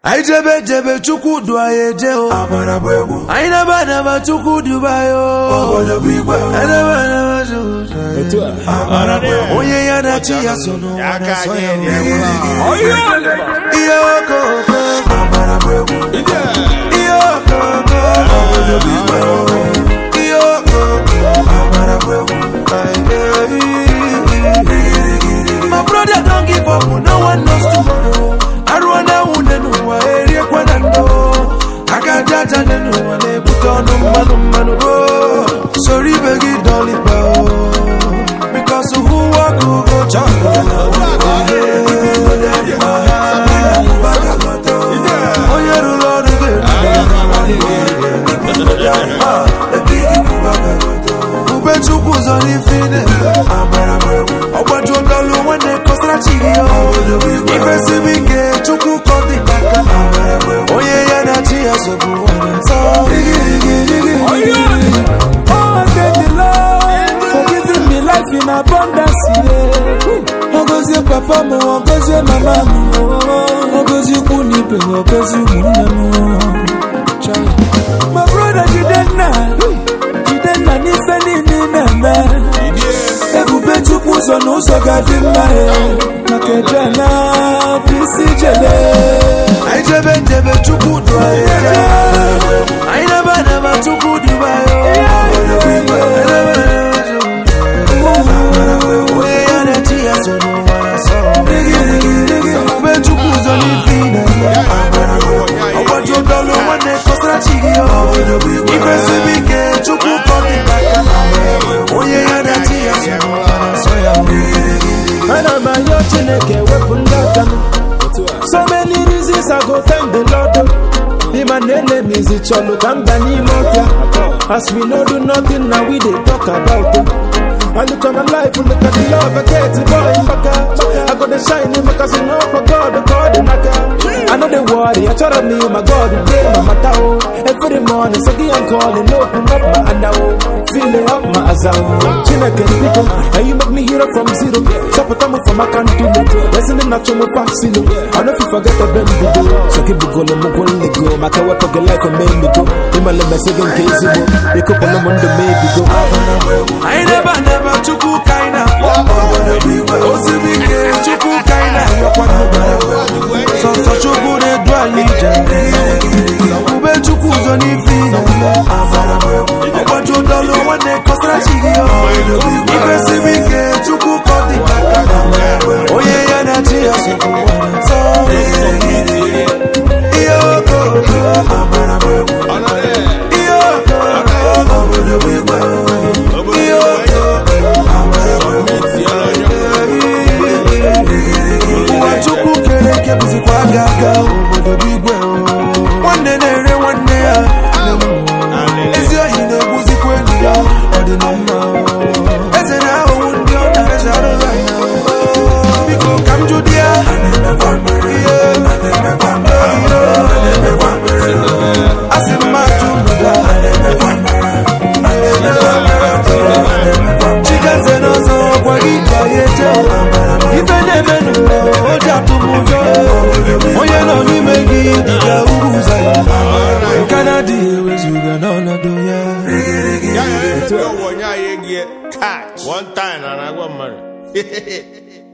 I jebe chukudu ayeje o. Amara bwego. I never chukudu bayo. Obodo bigwe. I never chukudu. Amara bwego. Oye yana chiya sono. Yaka nye. Iyo koko. Amara bwego. Iyo koko. Obodo bigwe. Iyo koko. Amara bwego. My brother don't give up. No one knows tomorrow. Arwana unenu wa area kwa nando Akajaja nenu wa nebutonu manu Sorry begi dolly bao Because who walk who go chakra Oyeru lord Ubechu kuzoni fine Obajo dalu wane kostra chigio Ifesi bige chuku kodi baka Oye yana chia sobu So Oh, thank the Lord for giving me life in abundance, yeah. Ogozi papa mo, ogozi mama mo, ogozi kuni pe, ogozi muna mo. My brother, you didn't ni me. Ebube chukwu so no so gadi mma makejana bisi jele. I jebe chukwu do I never chukwu do bayo. We yana tia so no wana so. Ebube chukwu so ni fina. Obajo dalo wane kostra chigio. Ifesi bike chukwu kodi baka. Oye yana tia so no wana so ya. Ana mayo chineke wepunda. So many reasons I go thank the Lord. Him and enemies each other come down in Mafia. As we know do nothing now we they talk about it. I look at my life, look at the love I get to boy in Baka. I got the shine in my cousin up, my God, the God in Naka. I know the worry, I try to me, my God, the day, my matao. Every morning, so I'm calling, open up my andao. Feeling up my azao. Chineke people, and you make me hero from zero. Support me from my country. Listening not to my passing. I know if you forget the baby go. So keep going, go. My car will get life and make me go. In my lemon second case, you could put them on the maybe go. I never chuku kaina. Osibike chuku kaina. So chuku de dwalija. Ube chuku zoni fina. Obajo dalo wane kostra chigio. Ifesibike chuku kodi baka. Oye yana tia so. Iyo koko. Iyo koko. Wachuku kereke buzikwa gaga obodo bigwe One nere one ya Ezi ohine buzikwe niya Odinoma Eze na owundi ona ejaro zaina Biko kamjudia Asima jumuda Chikaze nozo kwa gita yeje Ifene menu oja tumujo Oye no mi megi dika uruza Kanadi wezuga nona doya One time and I got married.